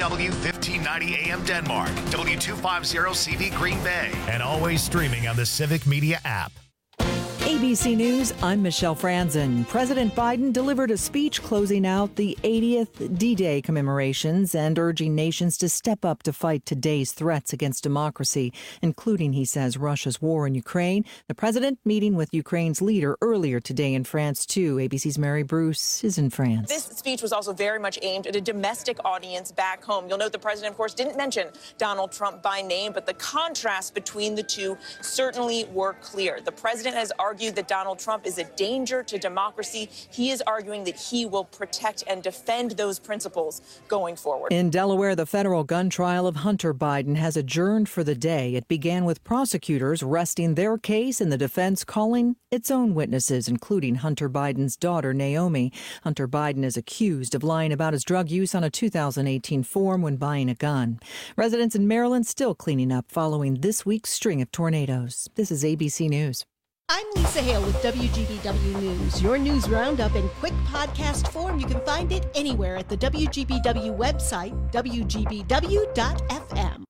KDW 1590 AM Denmark, W250CV Green Bay, and always streaming on the Civic Media app. ABC News, I'm Michelle Franzen. President Biden delivered a speech closing out the 80th D-Day commemorations and urging nations to step up to fight today's threats against democracy, including, he says, Russia's war in Ukraine. The president meeting with Ukraine's leader earlier today in France, too. ABC's Mary Bruce is in France. This speech was also very much aimed at a domestic audience back home. You'll note the president, of course, didn't mention Donald Trump by name, but the contrast between the two certainly were clear. The president has argued that Donald Trump is a danger to democracy. He is arguing that he will protect and defend those principles going forward. In Delaware, the federal gun trial of Hunter Biden has adjourned for the day. It began with prosecutors resting their case and the defense calling its own witnesses, including Hunter Biden's daughter, Naomi. Hunter Biden is accused of lying about his drug use on a 2018 form when buying a gun. Residents in Maryland still cleaning up following this week's string of tornadoes. This is ABC News. I'm Lisa Hale with WGBW News, your news roundup in quick podcast form. You can find it anywhere at the WGBW website, WGBW.FM.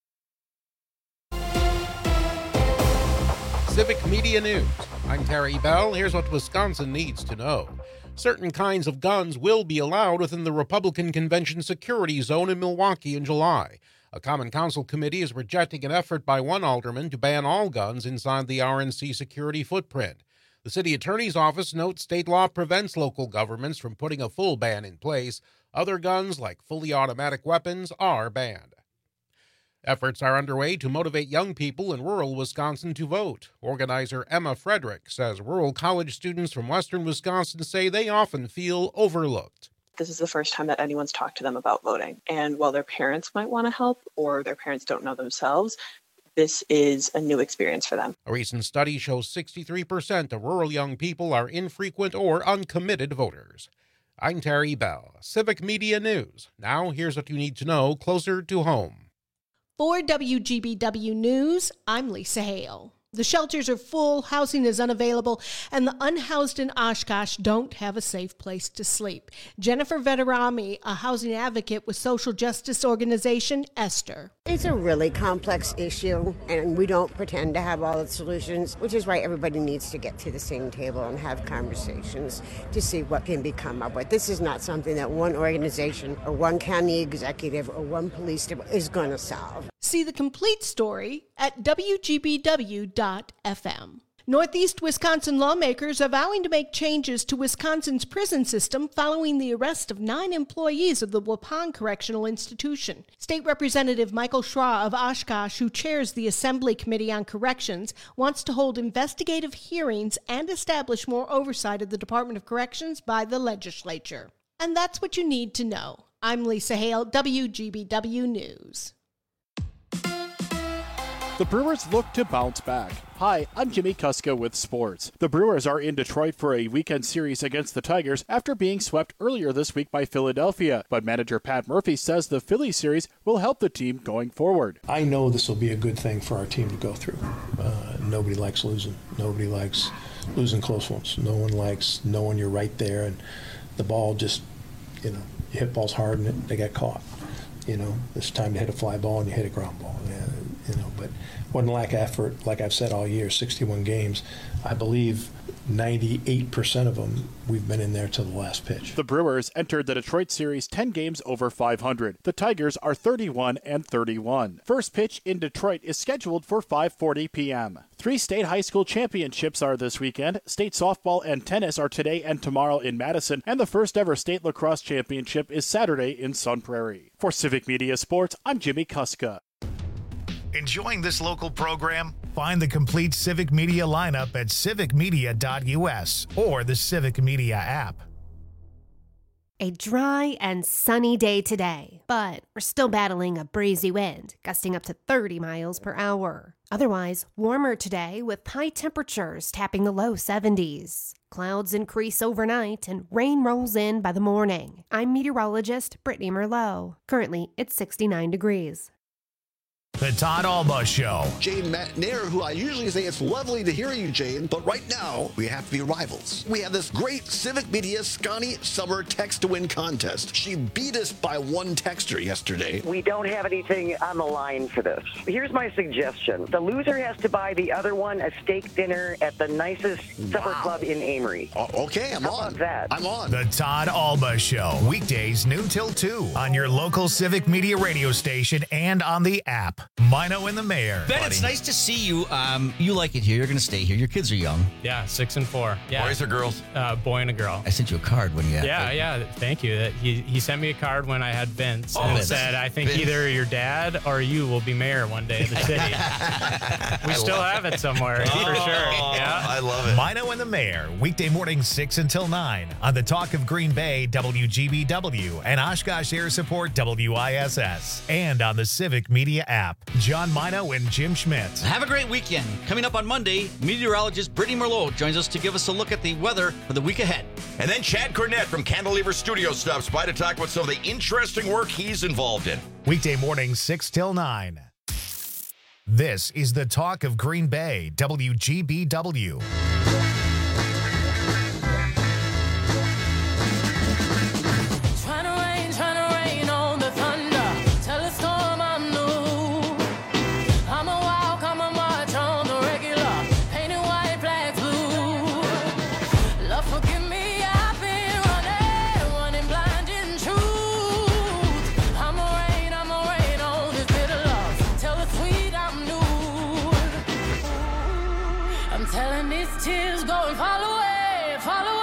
Civic Media News. I'm Terry Bell. Here's what Wisconsin needs to know. Certain kinds of guns will be allowed within the Republican Convention Security Zone in Milwaukee in July. A Common Council committee is rejecting an effort by one alderman to ban all guns inside the RNC security footprint. The city attorney's office notes state law prevents local governments from putting a full ban in place. Other guns, like fully automatic weapons, are banned. Efforts are underway to motivate young people in rural Wisconsin to vote. Organizer Emma Frederick says rural college students from western Wisconsin say they often feel overlooked. This is the first time that anyone's talked to them about voting. And while their parents might want to help or their parents don't know themselves, this is a new experience for them. A recent study shows 63% of rural young people are infrequent or uncommitted voters. I'm Terry Bell, Civic Media News. Now here's what you need to know closer to home. For WGBW News, I'm Lisa Hale. The shelters are full, housing is unavailable, and the unhoused in Oshkosh don't have a safe place to sleep. Jennifer Veterami, a housing advocate with social justice organization Esther. It's a really complex issue, and we don't pretend to have all the solutions, which is why everybody needs to get to the same table and have conversations to see what can be come up with. This is not something that one organization or one county executive or one police department is going to solve. See the complete story at WGBW.FM. Northeast Wisconsin lawmakers are vowing to make changes to Wisconsin's prison system following the arrest of 9 employees of the Waupun Correctional Institution. State Representative Michael Schra of Oshkosh, who chairs the Assembly Committee on Corrections, wants to hold investigative hearings and establish more oversight of the Department of Corrections by the legislature. And that's what you need to know. I'm Lisa Hale, WGBW News. The Brewers look to bounce back. Hi, I'm Jimmy Kuska with sports. The Brewers are in Detroit for a weekend series against the Tigers after being swept earlier this week by Philadelphia. But manager Pat Murphy says the Phillies series will help the team going forward. I know this will be a good thing for our team to go through. Nobody likes losing. Nobody likes losing close ones. No one likes knowing you're right there and the ball just, you hit balls hard and they get caught. It's time to hit a fly ball and you hit a ground ball. But wasn't lack of effort, like I've said all year, 61 games. I believe 98% of them, we've been in there to the last pitch. The Brewers entered the Detroit series 10 games over 500. The Tigers are 31-31. First pitch in Detroit is scheduled for 5:40 p.m. 3 state high school championships are this weekend. State softball and tennis are today and tomorrow in Madison, and the first ever state lacrosse championship is Saturday in Sun Prairie. For Civic Media Sports, I'm Jimmy Kuska. Enjoying this local program? Find the complete Civic Media lineup at civicmedia.us or the Civic Media app. A dry and sunny day today, but we're still battling a breezy wind, gusting up to 30 miles per hour. Otherwise, warmer today with high temperatures tapping the low 70s. Clouds increase overnight and rain rolls in by the morning. I'm meteorologist Brittany Merlot. Currently, it's 69 degrees. The Todd Alba Show. Jane McNair, who I usually say it's lovely to hear you, Jane, but right now we have to be rivals. We have this great Civic Media Scotty Summer Text to Win contest. She beat us by one texter yesterday. We don't have anything on the line for this. Here's my suggestion. The loser has to buy the other one a steak dinner at the nicest supper club in Amory. Okay, I'm How on. about that? I'm on. The Todd Alba Show. Weekdays noon till 2 on your local Civic Media radio station and on the app. Mino and the Mayor. Ben, it's nice to see you. You like it here. You're going to stay here. Your kids are young. Yeah, 6 and 4. Yeah. Boys or girls? Boy and a girl. I sent you a card when you had Yeah. Thank you. He sent me a card when I had Vince and Vince. said, I think Vince. either your dad or you will be mayor one day of the city. We still have it somewhere, for sure. Yeah. I love it. Mino and the Mayor. Weekday mornings 6 until 9 on the Talk of Green Bay, WGBW, and Oshkosh Air Support, WISS, and on the Civic Media app. John Mino and Jim Schmidt. Have a great weekend. Coming up on Monday, meteorologist Brittany Merlot joins us to give us a look at the weather for the week ahead. And then Chad Cornett from Cantilever Studio stops by to talk about some of the interesting work he's involved in. Weekday mornings 6 till 9. This is the Talk of Green Bay, WGBW. Trying to rain on the thunder. Tell a storm I'm new. I'm a walk, I'm a march on the regular. Painted white, black, blue. Love, forgive me, I've been running blind in truth. I'm a rain on this bitter love. Tell the sweet I'm new. I'm telling these tears go and fall away, fall away.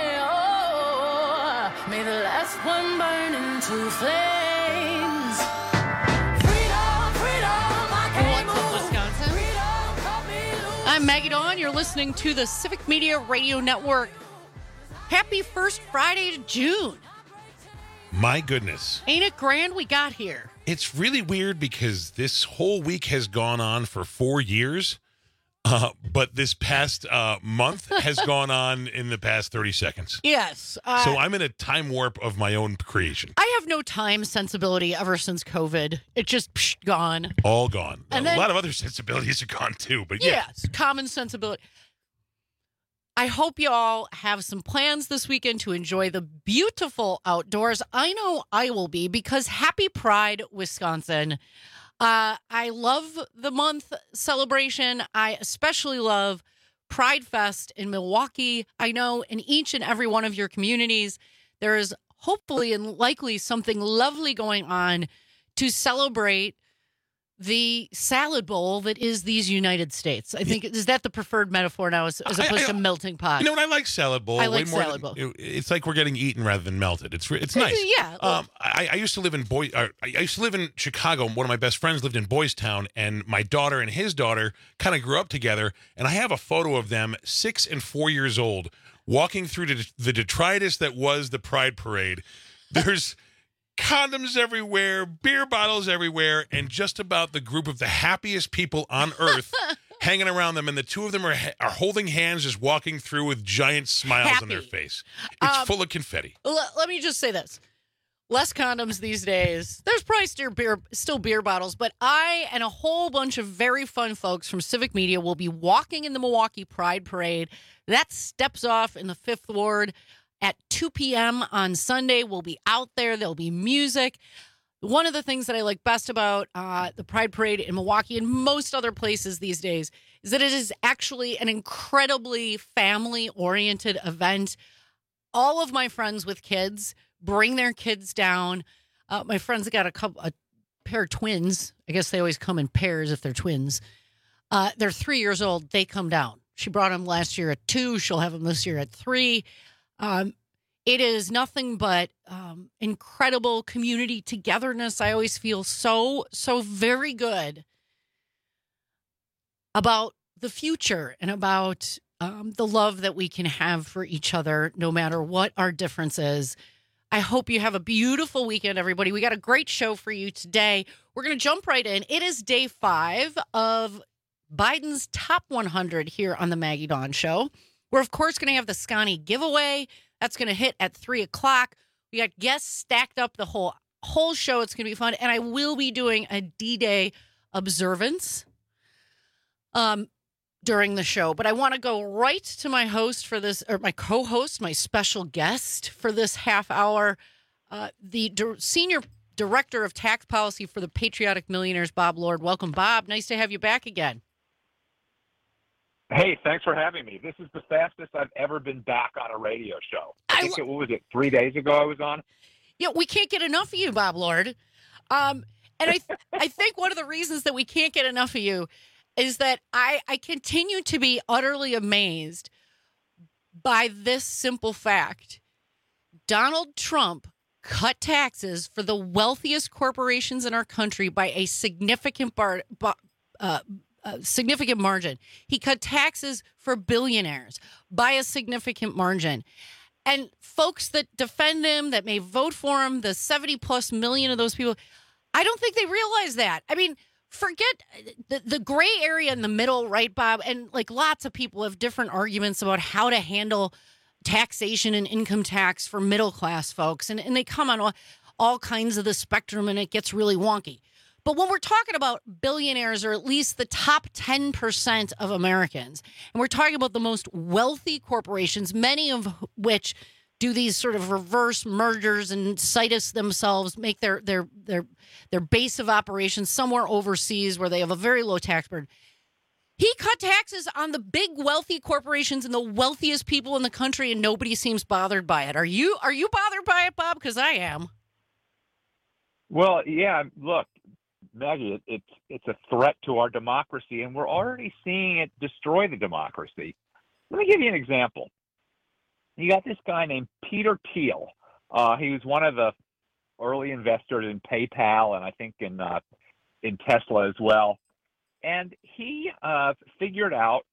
Oh, may the last one burn into flames. Freedom, freedom, I can't What's up, move. Wisconsin? Freedom, cut me loose. I'm Maggie Dawn. You're listening to the Civic Media Radio Network. Happy first Friday to June. My goodness. Ain't it grand we got here? It's really weird because this whole week has gone on for 4 years, but this past month has gone on in the past 30 seconds. Yes. So I'm in a time warp of my own creation. I have no time sensibility ever since COVID. It just gone. All gone. And A then- lot of other sensibilities are gone too, but yeah. Yes, common sensibility. I hope you all have some plans this weekend to enjoy the beautiful outdoors. I know I will be because Happy Pride, Wisconsin. I love the month celebration. I especially love Pride Fest in Milwaukee. I know in each and every one of your communities, there is hopefully and likely something lovely going on to celebrate the salad bowl that is these United States. I think, is that the preferred metaphor now as opposed to melting pot? You know what? I like salad bowl. I like way more salad bowl. It's like we're getting eaten rather than melted. It's nice. Yeah. I used to live in I used to live in Chicago. One of my best friends lived in Boys Town, and my daughter and his daughter kind of grew up together. And I have a photo of them, 6 and 4 years old, walking through the detritus that was the Pride Parade. There's condoms everywhere, beer bottles everywhere, and just about the group of the happiest people on earth hanging around them. And the two of them are holding hands, just walking through with giant smiles on their face. It's full of confetti. Let me just say this. Less condoms these days. There's probably still beer bottles, but I and a whole bunch of very fun folks from Civic Media will be walking in the Milwaukee Pride Parade. That steps off in the 5th Ward at 2 p.m. on Sunday. We'll be out there. There'll be music. One of the things that I like best about the Pride Parade in Milwaukee and most other places these days is that it is actually an incredibly family-oriented event. All of my friends with kids bring their kids down. My friends got a pair of twins. I guess they always come in pairs if they're twins. They're 3 years old. They come down. She brought them last year at 2. She'll have them this year at 3. It is nothing but incredible community togetherness. I always feel so very good about the future and about the love that we can have for each other, no matter what our difference is. I hope you have a beautiful weekend, everybody. We got a great show for you today. We're going to jump right in. It is day 5 of Biden's Top 100 here on the Maggie Dawn Show. We're, of course, going to have the Scotty giveaway. That's going to hit at 3 o'clock. We got guests stacked up the whole show. It's going to be fun. And I will be doing a D-Day observance during the show. But I want to go right to my host for this, or my co-host, my special guest for this half hour, the Senior Director of Tax Policy for the Patriotic Millionaires, Bob Lord. Welcome, Bob. Nice to have you back again. Hey, thanks for having me. This is the fastest I've ever been back on a radio show. I think what was it, 3 days ago I was on? Yeah, we can't get enough of you, Bob Lord. And I think one of the reasons that we can't get enough of you is that I continue to be utterly amazed by this simple fact. Donald Trump cut taxes for the wealthiest corporations in our country by a significant margin. He cut taxes for billionaires by a significant margin. And folks that defend him, that may vote for him, the 70+ million of those people, I don't think they realize that. I mean, forget the gray area in the middle, right, Bob? And like lots of people have different arguments about how to handle taxation and income tax for middle class folks. And they come on all kinds of the spectrum, and it gets really wonky. But when we're talking about billionaires, or at least the top 10% of Americans, and we're talking about the most wealthy corporations, many of which do these sort of reverse mergers and situs themselves, make their base of operations somewhere overseas where they have a very low tax burden. He cut taxes on the big wealthy corporations and the wealthiest people in the country, and nobody seems bothered by it. Are you bothered by it, Bob? Because I am. Well, yeah, look, Maggie, it's a threat to our democracy, and we're already seeing it destroy the democracy. Let me give you an example. You got this guy named Peter Thiel. He was one of the early investors in PayPal, and I think in Tesla as well. And he figured out,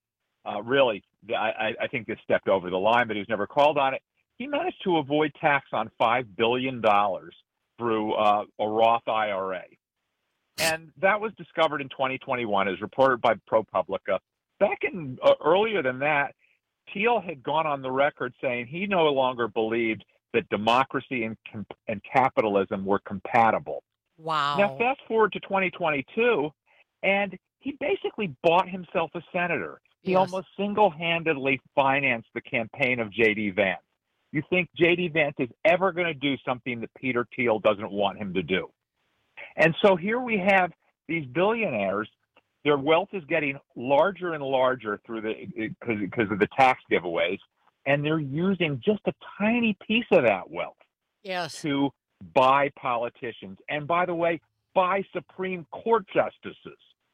I think this stepped over the line, but he was never called on it. He managed to avoid tax on $5 billion through a Roth IRA. And that was discovered in 2021, as reported by ProPublica. Back in earlier than that, Thiel had gone on the record saying he no longer believed that democracy and capitalism were compatible. Wow. Now, fast forward to 2022, and he basically bought himself a senator. He almost single-handedly financed the campaign of J.D. Vance. You think J.D. Vance is ever going to do something that Peter Thiel doesn't want him to do? And so here we have these billionaires. Their wealth is getting larger and larger because of the tax giveaways, and they're using just a tiny piece of that wealth to buy politicians. And by the way, buy Supreme Court justices.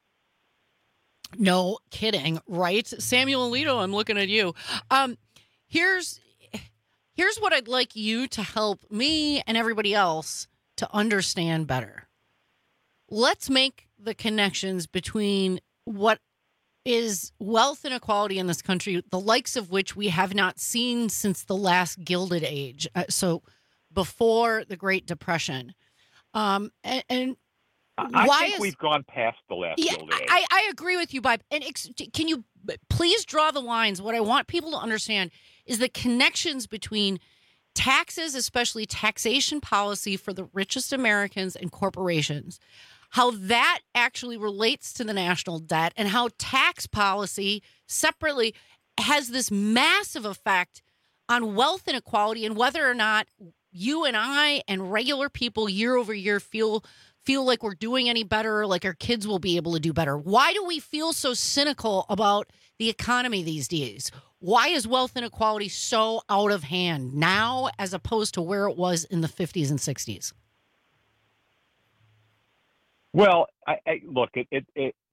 No kidding, right? Samuel Alito, I'm looking at you. Here's what I'd like you to help me and everybody else to understand better. Let's make the connections between what is wealth inequality in this country, the likes of which we have not seen since the last Gilded Age, so before the Great Depression. And I think we've gone past the last Gilded Age. I agree with you, Bob. And can you please draw the lines? What I want people to understand is the connections between taxes, especially taxation policy for the richest Americans and corporations, how that actually relates to the national debt, and how tax policy separately has this massive effect on wealth inequality, and whether or not you and I and regular people year over year feel like we're doing any better, like our kids will be able to do better. Why do we feel so cynical about the economy these days? Why is wealth inequality so out of hand now as opposed to where it was in the 50s and 60s? Well, look, at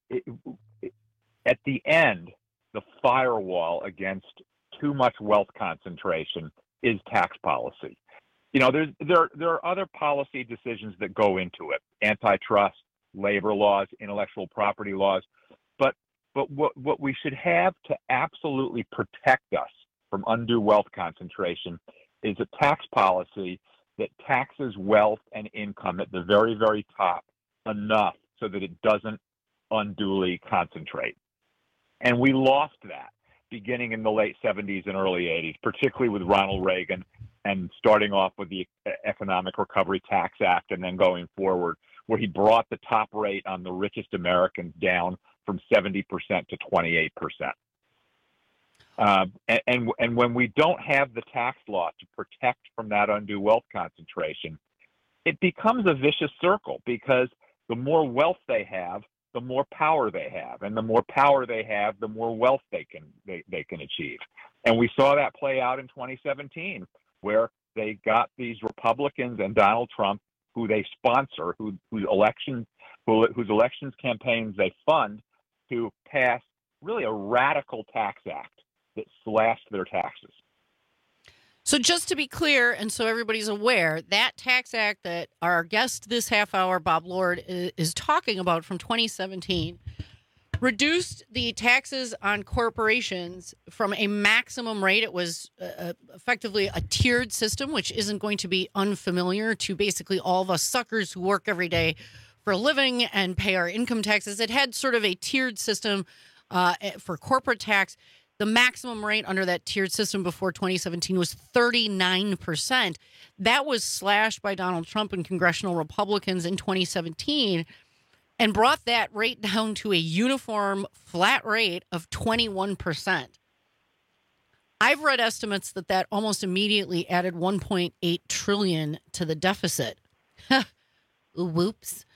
the end, the firewall against too much wealth concentration is tax policy. You know, there are other policy decisions that go into it: antitrust, labor laws, intellectual property laws. But what we should have to absolutely protect us from undue wealth concentration is a tax policy that taxes wealth and income at the very, very top enough so that it doesn't unduly concentrate. And we lost that beginning in the late 70s and early 80s, particularly with Ronald Reagan, and starting off with the Economic Recovery Tax Act, and then going forward where he brought the top rate on the richest Americans down from 70% to 28%. And when we don't have the tax law to protect from that undue wealth concentration, it becomes a vicious circle, because the more wealth they have, the more power they have, and the more power they have, the more wealth they can achieve. And we saw that play out in 2017, where they got these Republicans and Donald Trump, who they sponsor, whose elections campaigns they fund, to pass really a radical tax act that slashed their taxes. So just to be clear, and so everybody's aware, that tax act that our guest this half hour, Bob Lord, is talking about from 2017, reduced the taxes on corporations from a maximum rate. It was effectively a tiered system, which isn't going to be unfamiliar to basically all of us suckers who work every day for a living and pay our income taxes. It had sort of a tiered system for corporate tax. The maximum rate under that tiered system before 2017 was 39%. That was slashed by Donald Trump and congressional Republicans in 2017 and brought that rate down to a uniform flat rate of 21%. I've read estimates that almost immediately added $1.8 trillion to the deficit. Whoops.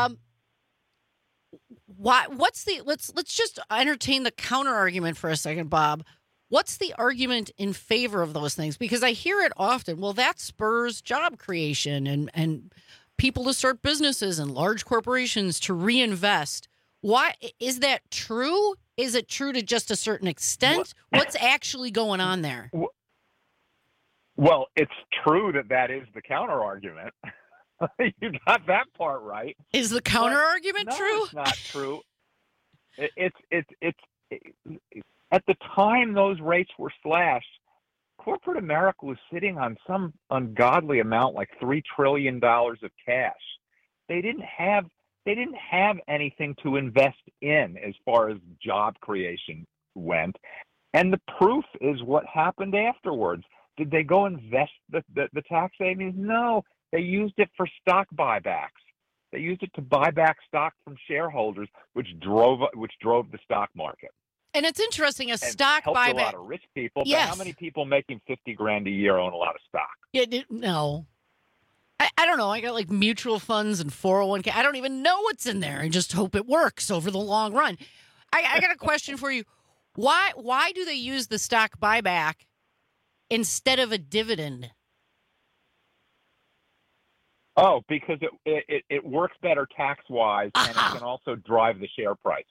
Let's just entertain the counter argument for a second, Bob. What's the argument in favor of those things? Because I hear it often. Well, that spurs job creation and people to start businesses and large corporations to reinvest. Why is that true? Is it true to just a certain extent? What's actually going on there? Well, it's true that is the counter argument. You got that part right. Is the counter argument true? It's not true. It's at the time those rates were slashed, corporate America was sitting on some ungodly amount, like $3 trillion of cash. They didn't have anything to invest in as far as job creation went, and the proof is what happened afterwards. Did they go invest the tax savings? No. They used it for stock buybacks. They used it to buy back stock from shareholders, which drove the stock market. And it's interesting, stock helped buyback. A lot of rich people. Yes. But how many people making $50,000 a year own a lot of stock? Yeah, no. I don't know. I got like mutual funds and 401k. I don't even know what's in there. I just hope it works over the long run. I got a question for you. Why do they use the stock buyback instead of a dividend? Oh, because it works better tax-wise, and it can also drive the share prices.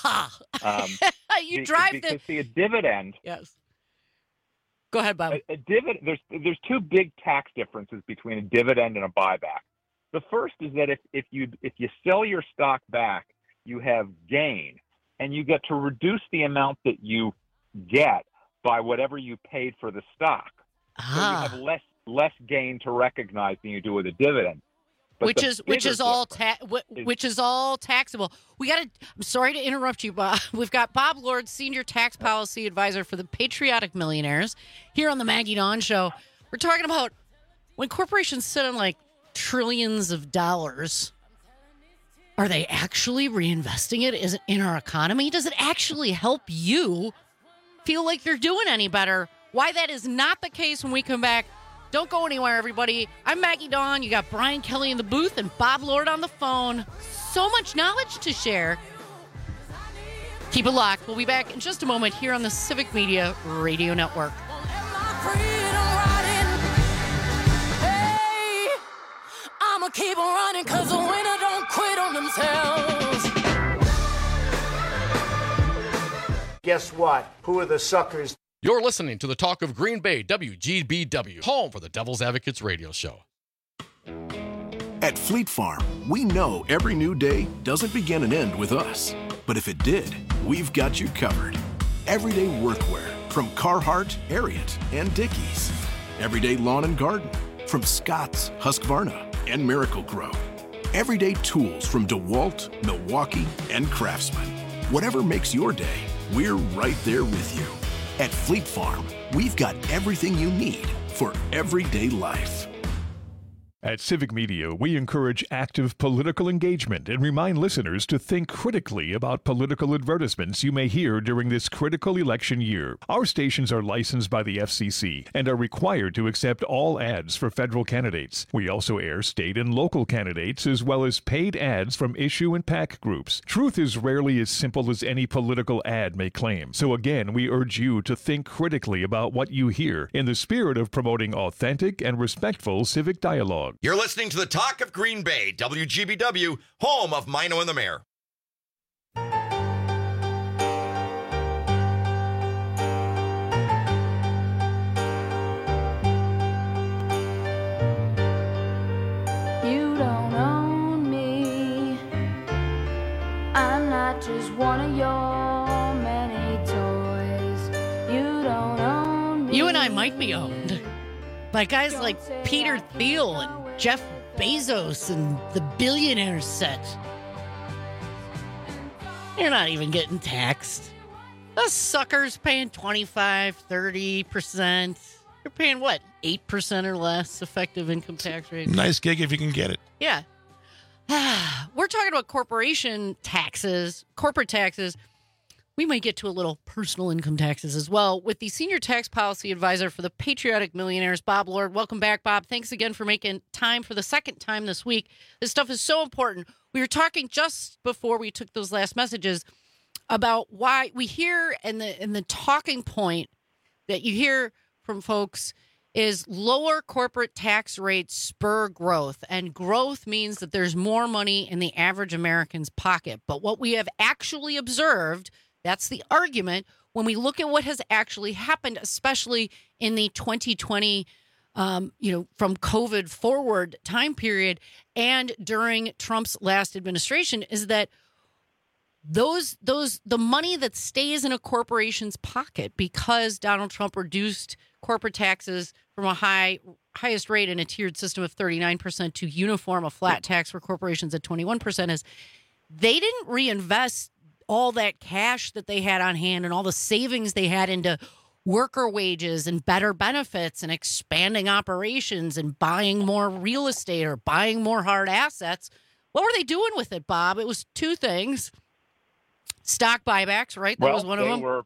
Because a dividend. Yes. Go ahead, Bob. A dividend. There's two big tax differences between a dividend and a buyback. The first is that if you sell your stock back, you have gain, and you get to reduce the amount that you get by whatever you paid for the stock. So you have less gain to recognize than you do with a dividend. But which is all taxable. I'm sorry to interrupt you, Bob. We've got Bob Lord, Senior Tax Policy Advisor for the Patriotic Millionaires, here on the Maggie Dawn Show. We're talking about when corporations sit on like trillions of dollars, are they actually reinvesting it? Is it in our economy? Does it actually help you feel like you're doing any better? Why that is not the case when we come back. Don't go anywhere, everybody. I'm Maggie Dawn. You got Brian Kelly in the booth and Bob Lord on the phone. So much knowledge to share. Keep it locked. We'll be back in just a moment here on the Civic Media Radio Network. Hey, I'ma keep on running because the winner don't quit on themselves. Guess what? Who are the suckers? You're listening to the Talk of Green Bay, WGBW, home for the Devil's Advocates radio show. At Fleet Farm, we know every new day doesn't begin and end with us. But if it did, we've got you covered. Everyday workwear from Carhartt, Ariat, and Dickies. Everyday lawn and garden from Scott's, Husqvarna, and Miracle-Gro. Everyday tools from DeWalt, Milwaukee, and Craftsman. Whatever makes your day, we're right there with you. At Fleet Farm, we've got everything you need for everyday life. At Civic Media, we encourage active political engagement and remind listeners to think critically about political advertisements you may hear during this critical election year. Our stations are licensed by the FCC and are required to accept all ads for federal candidates. We also air state and local candidates as well as paid ads from issue and PAC groups. Truth is rarely as simple as any political ad may claim. So again, we urge you to think critically about what you hear in the spirit of promoting authentic and respectful civic dialogue. You're listening to the Talk of Green Bay, WGBW, home of Mino and the Mayor. You don't own me. I'm not just one of your many toys. You don't own me. You and I might be owned by guys like Peter Thiel and Jeff Bezos and the billionaire set. You're not even getting taxed. Those suckers paying 25, 30%. You're paying what, 8% or less effective income tax rate? Nice gig if you can get it. Yeah. We're talking about corporation taxes, corporate taxes. We might get to a little personal income taxes as well with the senior tax policy advisor for the Patriotic Millionaires, Bob Lord. Welcome back, Bob. Thanks again for making time for the second time this week. This stuff is so important. We were talking just before we took those last messages about why we hear and the talking point that you hear from folks is lower corporate tax rates spur growth, and growth means that there's more money in the average American's pocket. But what we have actually observed, that's the argument, when we look at what has actually happened, especially in the 2020, from COVID forward time period and during Trump's last administration, is that the money that stays in a corporation's pocket because Donald Trump reduced corporate taxes from a highest rate in a tiered system of 39% to uniform a flat tax for corporations at 21% is they didn't reinvest all that cash that they had on hand and all the savings they had into worker wages and better benefits and expanding operations and buying more real estate or buying more hard assets. What were they doing with it, Bob? It was two things. Stock buybacks, right? That was one of them. Were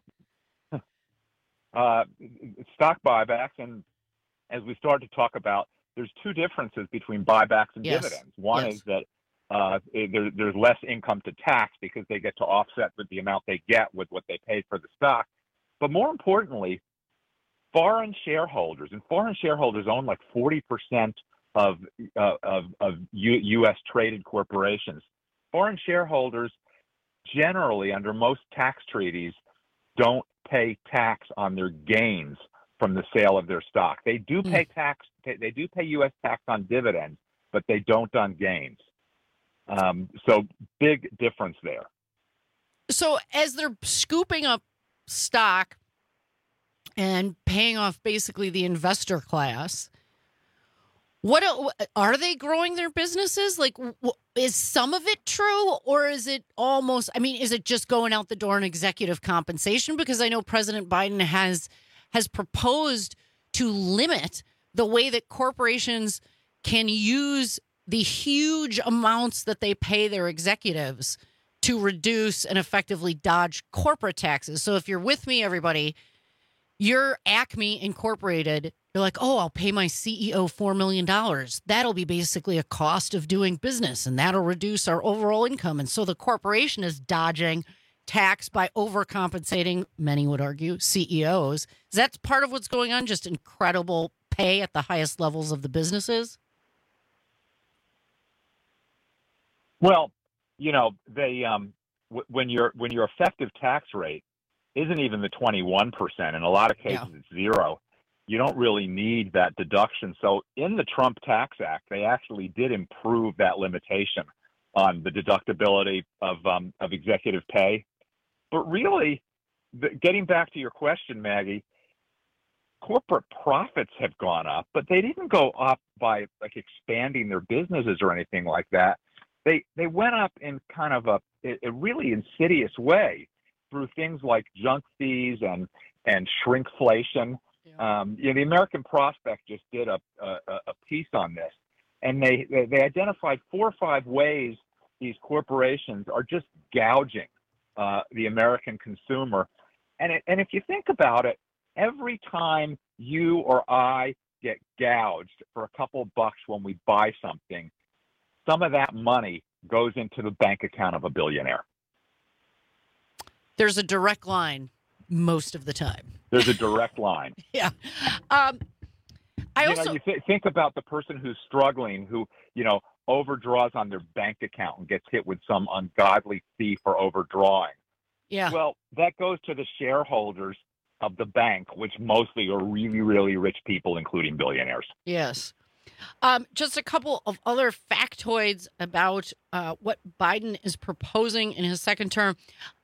stock buybacks, and as we started to talk about, there's two differences between buybacks and dividends. One is that there's less income to tax because they get to offset with the amount they get with what they paid for the stock. But more importantly, foreign shareholders own like 40% of U.S. traded corporations. Foreign shareholders generally, under most tax treaties, don't pay tax on their gains from the sale of their stock. They do pay tax. They do pay U.S. tax on dividends, but they don't on gains. So big difference there. So as they're scooping up stock and paying off basically the investor class, what are they growing their businesses? Like, is some of it true, or is it almost? I mean, is it just going out the door in executive compensation? Because I know President Biden has proposed to limit the way that corporations can use the huge amounts that they pay their executives to reduce and effectively dodge corporate taxes. So if you're with me, everybody, you're Acme Incorporated. You're like, oh, I'll pay my CEO $4 million. That'll be basically a cost of doing business, and that'll reduce our overall income. And so the corporation is dodging tax by overcompensating, many would argue, CEOs. Is that part of what's going on? Just incredible pay at the highest levels of the businesses? Well, they when your effective tax rate isn't even the 21%. In a lot of cases, it's zero. You don't really need that deduction. So in the Trump Tax Act, they actually did improve that limitation on the deductibility of executive pay. But really, getting back to your question, Maggie, corporate profits have gone up, but they didn't go up by like expanding their businesses or anything like that. They went up in kind of a really insidious way through things like junk fees and shrinkflation. The American Prospect just did a piece on this, and they identified 4 or 5 ways these corporations are just gouging the American consumer. And if you think about it, every time you or I get gouged for a couple bucks when we buy something, some of that money goes into the bank account of a billionaire. There's a direct line most of the time. There's a direct line. Yeah. You think about the person who's struggling, who, overdraws on their bank account and gets hit with some ungodly fee for overdrawing. Yeah. Well, that goes to the shareholders of the bank, which mostly are really, really rich people, including billionaires. Yes. Just a couple of other factoids about what Biden is proposing in his second term.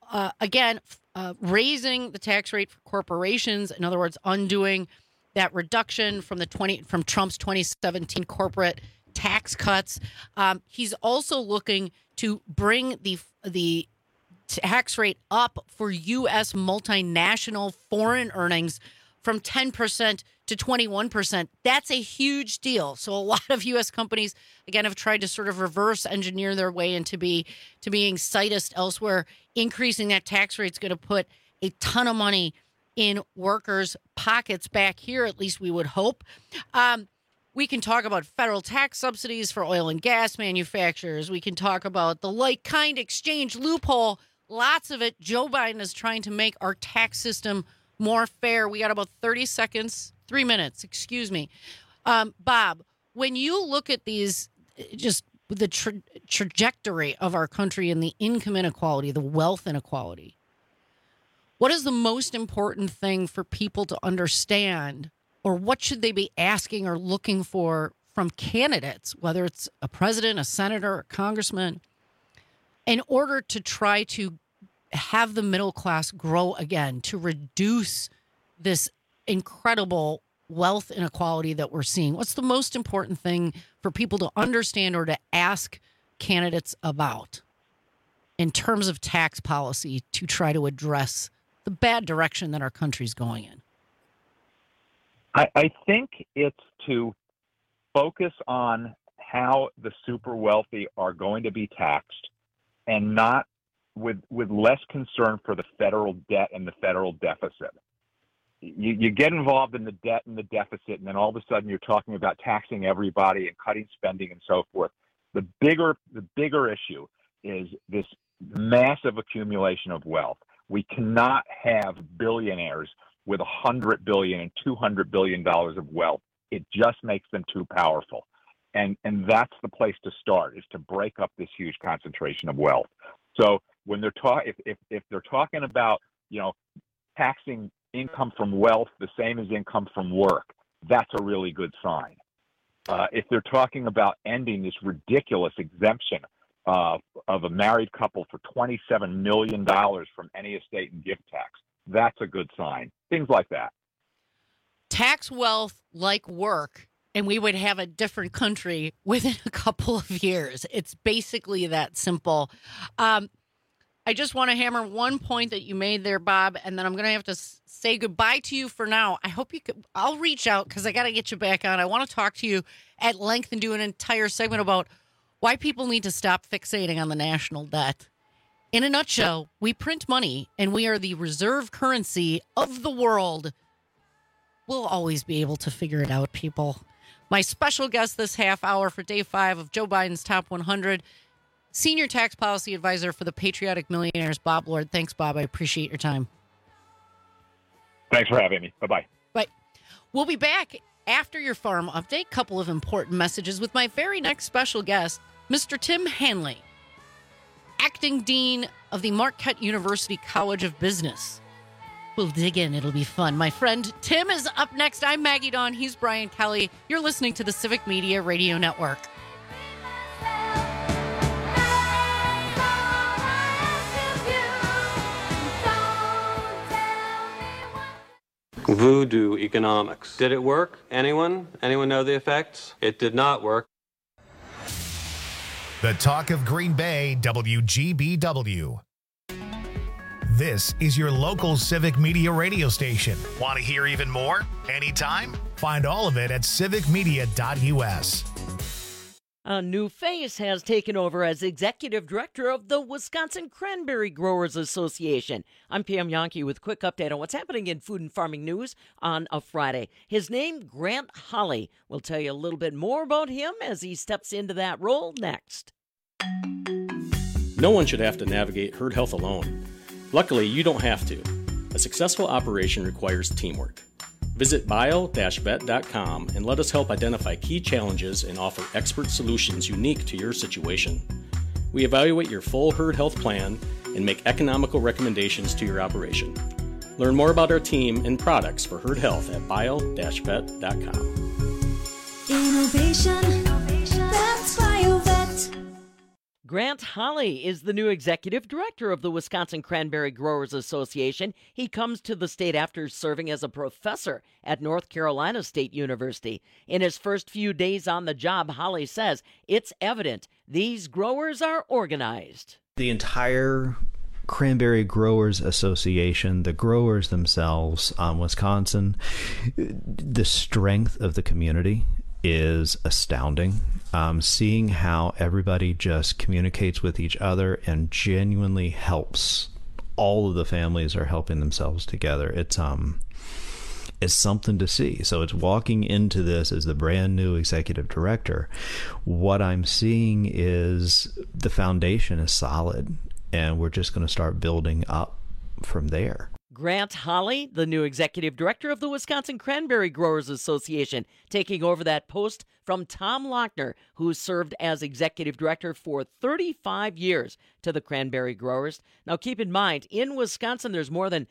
Raising the tax rate for corporations, in other words, undoing that reduction from Trump's 2017 corporate tax cuts. He's also looking to bring the tax rate up for U.S. multinational foreign earnings from 10% to 21%. That's a huge deal. So a lot of U.S. companies, again, have tried to sort of reverse engineer their way into being sightist elsewhere. Increasing that tax rate is going to put a ton of money in workers' pockets back here, at least we would hope. We can talk about federal tax subsidies for oil and gas manufacturers. We can talk about the like-kind exchange loophole. Lots of it. Joe Biden is trying to make our tax system more fair. We got about 3 minutes, excuse me. Bob, when you look at these, just the trajectory of our country and the income inequality, the wealth inequality, what is the most important thing for people to understand, or what should they be asking or looking for from candidates, whether it's a president, a senator, a congressman, in order to try to have the middle class grow again, to reduce this incredible wealth inequality that we're seeing? What's the most important thing for people to understand or to ask candidates about in terms of tax policy to try to address the bad direction that our country's going in? I think it's to focus on how the super wealthy are going to be taxed, and not with less concern for the federal debt and the federal deficit. You get involved in the debt and the deficit, and then all of a sudden you're talking about taxing everybody and cutting spending and so forth. The bigger issue is this massive accumulation of wealth. We cannot have billionaires with $100 billion and $200 billion of wealth. It just makes them too powerful. And that's the place to start, is to break up this huge concentration of wealth. So when they're if they're talking about, taxing income from wealth the same as income from work, that's a really good sign. If they're talking about ending this ridiculous exemption of a married couple for $27 million from any estate and gift tax, that's a good sign. Things like that. Tax wealth like work, and we would have a different country within a couple of years. It's basically that simple. I just want to hammer one point that you made there, Bob, and then I'm going to have to say goodbye to you for now. I hope I'll reach out because I got to get you back on. I want to talk to you at length and do an entire segment about why people need to stop fixating on the national debt. In a nutshell, we print money, and we are the reserve currency of the world. We'll always be able to figure it out, people. My special guest this half hour for Day 5 of Joe Biden's Top 100, Senior Tax Policy Advisor for the Patriotic Millionaires, Bob Lord. Thanks, Bob. I appreciate your time. Thanks for having me. Bye-bye. Bye. We'll be back after your farm update. Couple of important messages with my very next special guest, Mr. Tim Hanley, Acting Dean of the Marquette University College of Business. We'll dig in. It'll be fun. My friend Tim is up next. I'm Maggie Dawn. He's Brian Kelly. You're listening to the Civic Media Radio Network. Voodoo economics. Did it work? Anyone? Anyone know the effects? It did not work. The Talk of Green Bay, WGBW. This is your local civic media radio station. Want to hear even more? Anytime? Find all of it at civicmedia.us. A new face has taken over as executive director of the Wisconsin Cranberry Growers Association. I'm Pam Yonke with a quick update on what's happening in food and farming news on a Friday. His name, Grant Holley. We'll tell you a little bit more about him as he steps into that role next. No one should have to navigate herd health alone. Luckily, you don't have to. A successful operation requires teamwork. Visit bio-vet.com and let us help identify key challenges and offer expert solutions unique to your situation. We evaluate your full herd health plan and make economical recommendations to your operation. Learn more about our team and products for herd health at bio-vet.com. Innovation, that's BioVet. Grant Holley is the new executive director of the Wisconsin Cranberry Growers Association. He comes to the state after serving as a professor at North Carolina State University. In his first few days on the job, Holley says it's evident these growers are organized. The entire Cranberry Growers Association, the growers themselves, Wisconsin, the strength of the community is astounding. Seeing how everybody just communicates with each other and genuinely helps. All of the families are helping themselves together. It's something to see. So it's walking into this as the brand new executive director. What I'm seeing is the foundation is solid, and we're just going to start building up from there. Grant Holley, the new executive director of the Wisconsin Cranberry Growers Association, taking over that post from Tom Lochner, who served as executive director for 35 years to the cranberry growers. Now, keep in mind, in Wisconsin, there's more than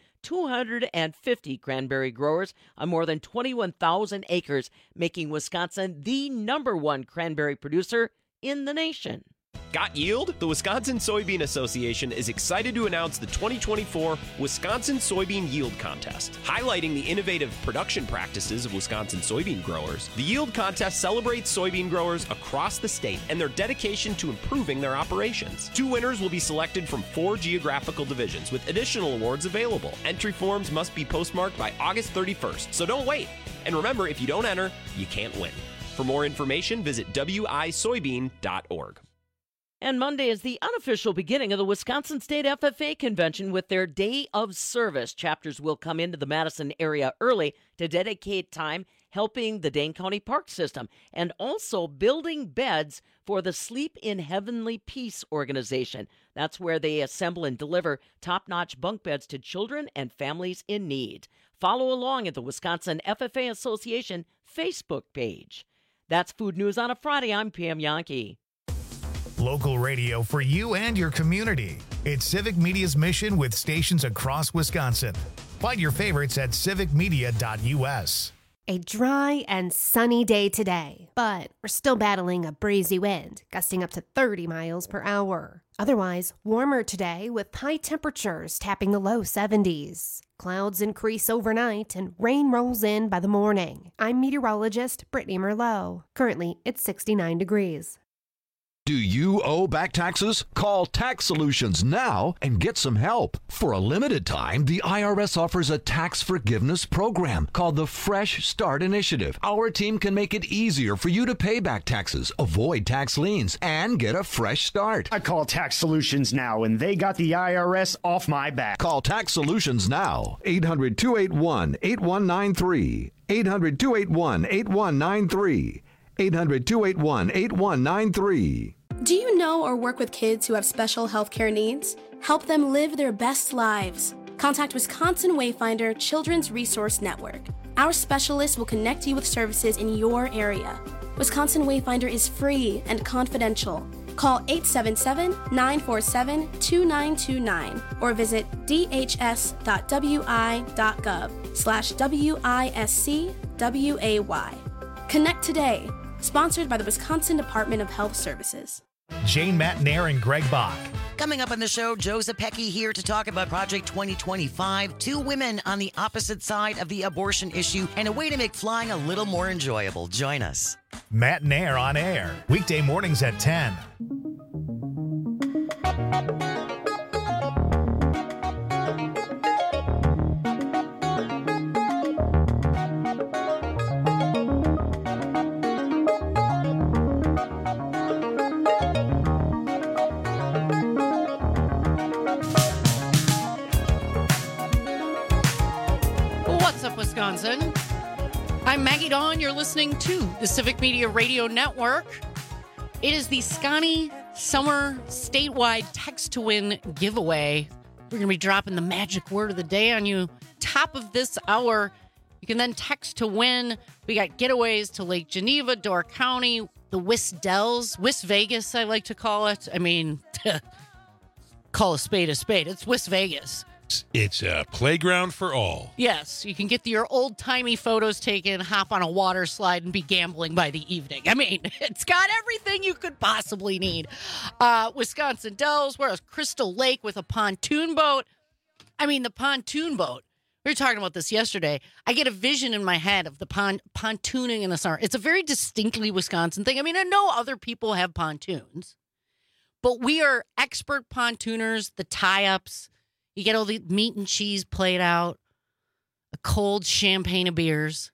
250 cranberry growers on more than 21,000 acres, making Wisconsin the #1 cranberry producer in the nation. Got yield? The Wisconsin Soybean Association is excited to announce the 2024 Wisconsin Soybean Yield Contest. Highlighting the innovative production practices of Wisconsin soybean growers, the Yield Contest celebrates soybean growers across the state and their dedication to improving their operations. 2 winners will be selected from 4 geographical divisions, with additional awards available. Entry forms must be postmarked by August 31st, so don't wait. And remember, if you don't enter, you can't win. For more information, visit wisoybean.org. And Monday is the unofficial beginning of the Wisconsin State FFA Convention with their Day of Service. Chapters will come into the Madison area early to dedicate time helping the Dane County Park System and also building beds for the Sleep in Heavenly Peace organization. That's where they assemble and deliver top-notch bunk beds to children and families in need. Follow along at the Wisconsin FFA Association Facebook page. That's Food News on a Friday. I'm Pam Yonke. Local radio for you and your community. It's Civic Media's mission with stations across Wisconsin. Find your favorites at civicmedia.us. A dry and sunny day today, but we're still battling a breezy wind, gusting up to 30 miles per hour. Otherwise, warmer today with high temperatures tapping the low 70s. Clouds increase overnight and rain rolls in by the morning. I'm meteorologist Brittany Merlot. Currently, it's 69 degrees. Do you owe back taxes? Call Tax Solutions now and get some help. For a limited time, the IRS offers a tax forgiveness program called the Fresh Start Initiative. Our team can make it easier for you to pay back taxes, avoid tax liens, and get a fresh start. I call Tax Solutions now, and they got the IRS off my back. Call Tax Solutions now. 800-281-8193. 800-281-8193. 800-281-8193. Do you know or work with kids who have special health care needs? Help them live their best lives. Contact Wisconsin Wayfinder Children's Resource Network. Our specialists will connect you with services in your area. Wisconsin Wayfinder is free and confidential. Call 877-947-2929 or visit dhs.wi.gov/WISCWAY. Connect today. Sponsored by the Wisconsin Department of Health Services. Jane Matnair and Greg Bach. Coming up on the show, Joe Zepecki here to talk about Project 2025, 2 women on the opposite side of the abortion issue, and a way to make flying a little more enjoyable. Join us. Matnair on air, weekday mornings at 10. Wisconsin. I'm Maggie Dawn. You're listening to the Civic Media Radio Network. It is the Scotty Summer statewide text to win giveaway. We're going to be dropping the magic word of the day on you. Top of this hour, you can then text to win. We got getaways to Lake Geneva, Door County, the Dells, Wis Vegas, I like to call it. I mean, call a spade a spade. It's Wis Vegas. It's a playground for all. Yes, you can get your old-timey photos taken, hop on a water slide, and be gambling by the evening. I mean, it's got everything you could possibly need. Wisconsin Dells, whereas Crystal Lake with a pontoon boat. I mean, the pontoon boat. We were talking about this yesterday. I get a vision in my head of the pontooning in the summer. It's a very distinctly Wisconsin thing. I mean, I know other people have pontoons, but we are expert pontooners, the tie-ups. You get all the meat and cheese played out, a cold champagne of beers.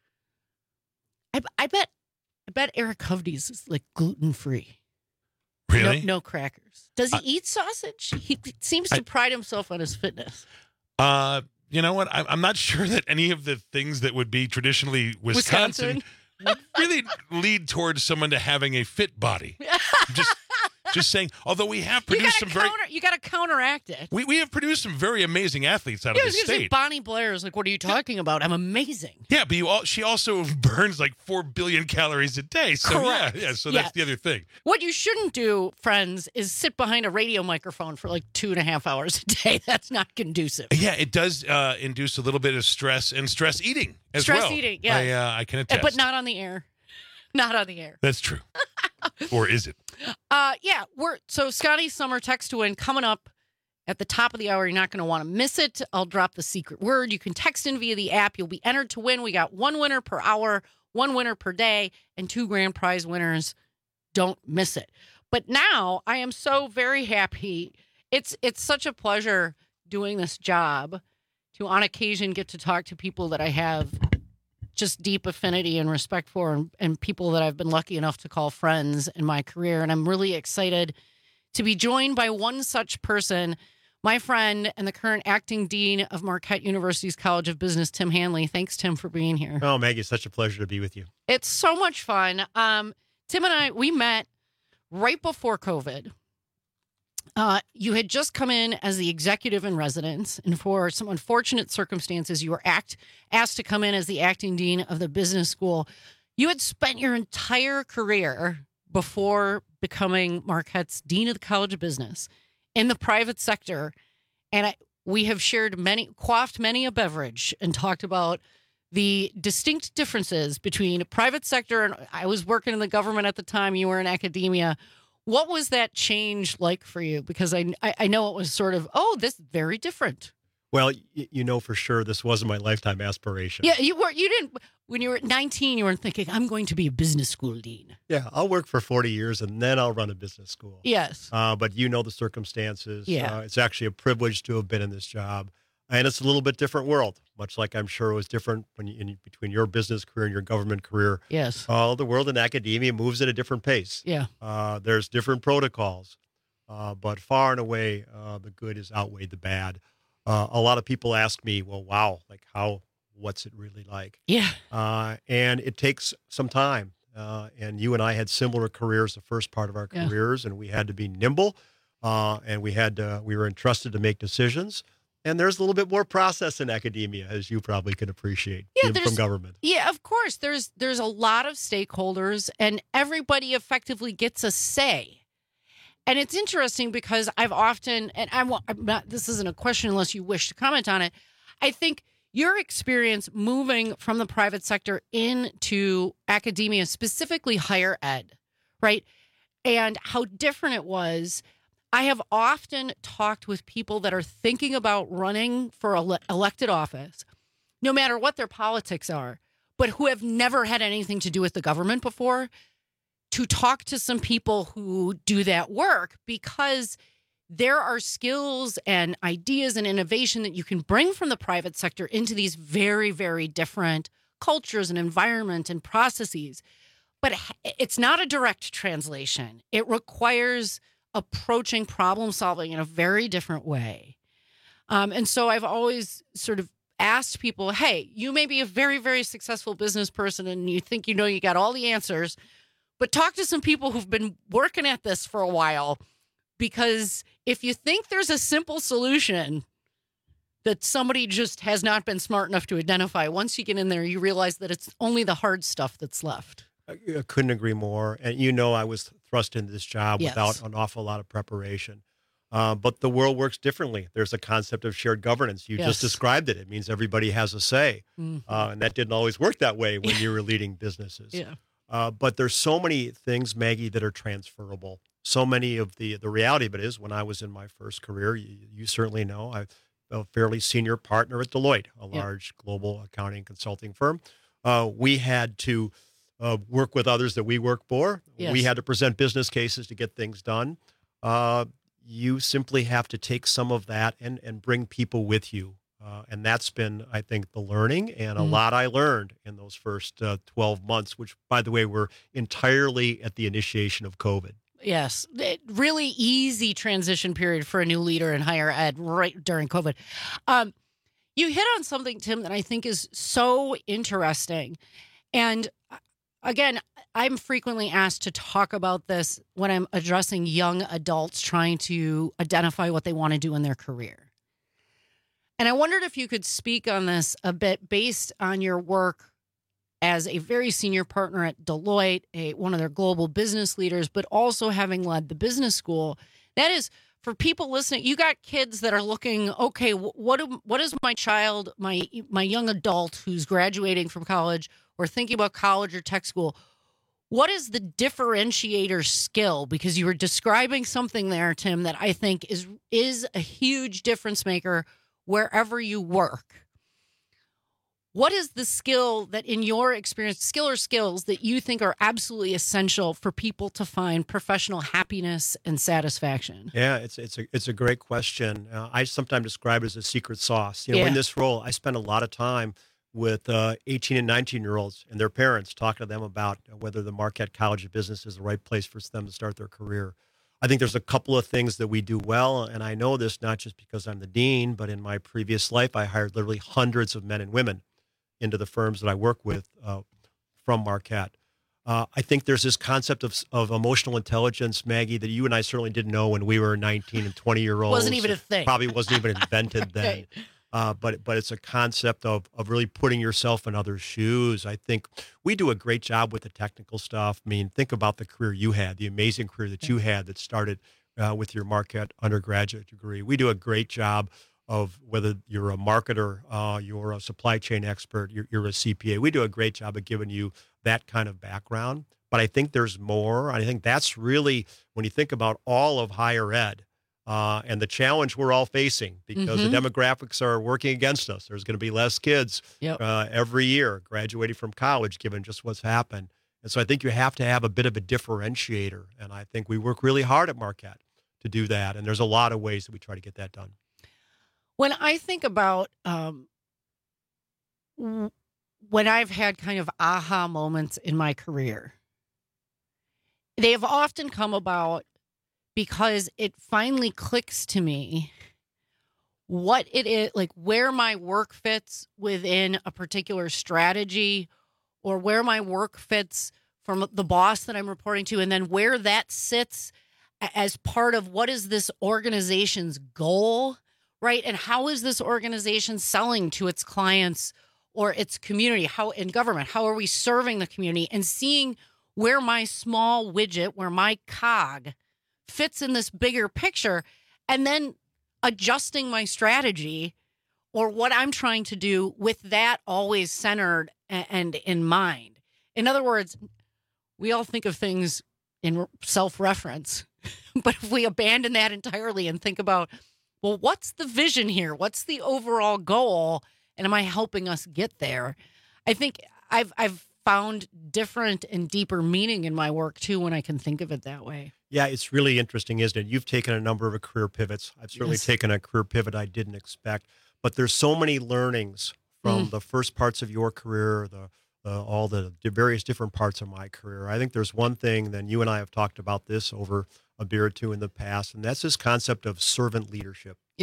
I bet Eric Hovdes is like gluten-free. Really? No crackers. Does he eat sausage? He seems to pride himself on his fitness. You know what? I'm not sure that any of the things that would be traditionally Wisconsin would really lead towards someone to having a fit body. Just saying, although we have produced some you got to counteract it. We have produced some very amazing athletes out of the state. Bonnie Blair is like, what are you talking about? I'm amazing. Yeah, but she also burns like 4 billion calories a day. So correct. Yeah. So that's the other thing. What you shouldn't do, friends, is sit behind a radio microphone for like 2.5 hours a day. That's not conducive. Yeah, it does induce a little bit of stress and stress eating as well. Stress eating, yeah. I can attest. But not on the air. Not on the air. That's true. Or is it? Yeah, so Scotty's Summer Text to Win coming up at the top of the hour. You're not going to want to miss it. I'll drop the secret word. You can text in via the app. You'll be entered to win. We got 1 winner per hour, 1 winner per day, and 2 grand prize winners. Don't miss it. But now I am so very happy. It's such a pleasure doing this job to on occasion get to talk to people that I have just deep affinity and respect for, and people that I've been lucky enough to call friends in my career. And I'm really excited to be joined by one such person, my friend and the current acting dean of Marquette University's College of Business, Tim Hanley. Thanks, Tim, for being here. Oh, Maggie, it's such a pleasure to be with you. It's so much fun. Tim and I, we met right before COVID. You had just come in as the executive in residence, and for some unfortunate circumstances, you were asked to come in as the acting dean of the business school. You had spent your entire career before becoming Marquette's dean of the College of Business in the private sector, and we have quaffed many a beverage and talked about the distinct differences between private sector, and I was working in the government at the time, you were in academia. What was that change like for you? Because I know it was sort of, this is very different. Well, you know for sure this wasn't my lifetime aspiration. Yeah, you didn't, when you were 19, you weren't thinking, I'm going to be a business school dean. Yeah, I'll work for 40 years and then I'll run a business school. Yes. But you know the circumstances. Yeah. It's actually a privilege to have been in this job. And it's a little bit different world, much like I'm sure it was different between your business career and your government career. Yes. The world in academia moves at a different pace. Yeah. There's different protocols, but far and away, the good is outweighed the bad. A lot of people ask me, well, wow, like what's it really like? Yeah. And it takes some time. And you and I had similar careers the first part of our careers, and we had to be nimble, and we were entrusted to make decisions. And there's a little bit more process in academia, as you probably can appreciate from government. Yeah, of course. There's a lot of stakeholders, and everybody effectively gets a say. And it's interesting because I've often, and I'm not, this isn't a question unless you wish to comment on it. I think your experience moving from the private sector into academia, specifically higher ed, right? And how different it was. I have often talked with people that are thinking about running for elected office, no matter what their politics are, but who have never had anything to do with the government before, to talk to some people who do that work, because there are skills and ideas and innovation that you can bring from the private sector into these very, very different cultures and environment and processes. But it's not a direct translation. It requires approaching problem solving in a very different way. And so I've always sort of asked people, hey, you may be a very, very successful business person and you think you know you got all the answers, but talk to some people who've been working at this for a while, because if you think there's a simple solution that somebody just has not been smart enough to identify, once you get in there, you realize that it's only the hard stuff that's left. I couldn't agree more. And I was thrust into this job without an awful lot of preparation. But the world works differently. There's a concept of shared governance. You just described it. It means everybody has a say. And that didn't always work that way when you were leading businesses. But there's so many things, Maggie, that are transferable. So many of the reality of it is, when I was in my first career, you certainly know, I'm a fairly senior partner at Deloitte, a large global accounting consulting firm. We had to work with others that we work for. We had to present business cases to get things done. You simply have to take some of that and bring people with you. And that's been, I think, the learning, and a lot I learned in those first 12 months, which, by the way, were entirely at the initiation of COVID. Yes, really easy transition period for a new leader in higher ed right during COVID. You hit on something, Tim, that I think is so interesting. And again, I'm frequently asked to talk about this when I'm addressing young adults trying to identify what they want to do in their career. And I wondered if you could speak on this a bit based on your work as a very senior partner at Deloitte, one of their global business leaders, but also having led the business school. That is, for people listening, you got kids that are looking, okay, what is my child, my young adult who's graduating from college or thinking about college or tech school, what is the differentiator skill? Because you were describing something there, Tim, that I think is a huge difference maker wherever you work. What is the skill that, in your experience, skill or skills that you think are absolutely essential for people to find professional happiness and satisfaction? Yeah, it's a great question. I sometimes describe it as a secret sauce. In this role, I spend a lot of time with 18 and 19-year-olds and their parents, talking to them about whether the Marquette College of Business is the right place for them to start their career. I think there's a couple of things that we do well, and I know this not just because I'm the dean, but in my previous life, I hired literally hundreds of men and women into the firms that I work with from Marquette. I think there's this concept of emotional intelligence, Maggie, that you and I certainly didn't know when we were 19 and 20-year-olds. Wasn't even a thing. Probably wasn't even invented then. But it's a concept of really putting yourself in others' shoes. I think we do a great job with the technical stuff. I mean, think about the career you had, the amazing career that you had that started with your Marquette undergraduate degree. We do a great job of whether you're a marketer, you're a supply chain expert, you're a CPA. We do a great job of giving you that kind of background. But I think there's more. I think that's really, when you think about all of higher ed, and the challenge we're all facing, because the demographics are working against us. There's going to be less kids every year graduating from college, given just what's happened. And so I think you have to have a bit of a differentiator. And I think we work really hard at Marquette to do that. And there's a lot of ways that we try to get that done. When I think about when I've had kind of aha moments in my career, they have often come about because it finally clicks to me what it is, like where my work fits within a particular strategy, or where my work fits from the boss that I'm reporting to, and then where that sits as part of what is this organization's goal, right? And how is this organization selling to its clients or its community? How in government, how are we serving the community? And seeing where my small widget, where my cog fits in this bigger picture, and then adjusting my strategy or what I'm trying to do with that always centered and in mind. In other words, we all think of things in self-reference, but if we abandon that entirely and think about, well, what's the vision here? What's the overall goal? And am I helping us get there? I think I've found different and deeper meaning in my work too when I can think of it that way. Yeah, it's really interesting, isn't it? You've taken a number of career pivots. I've certainly taken a career pivot I didn't expect, but there's so many learnings from the first parts of your career, all the various different parts of my career. I think there's one thing, then you and I have talked about this over a beer or two in the past, and that's this concept of servant leadership. Yeah.